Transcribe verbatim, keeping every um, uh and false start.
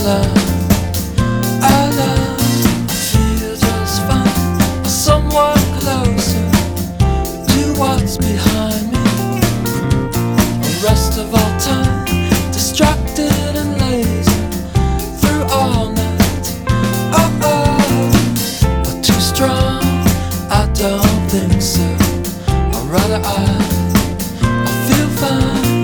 love, our love feels just fine. Somewhat closer to what's behind me. The rest of our time, distracted and lazy through all night. Oh oh, but too strong, I don't think so. Or rather I, I feel fine.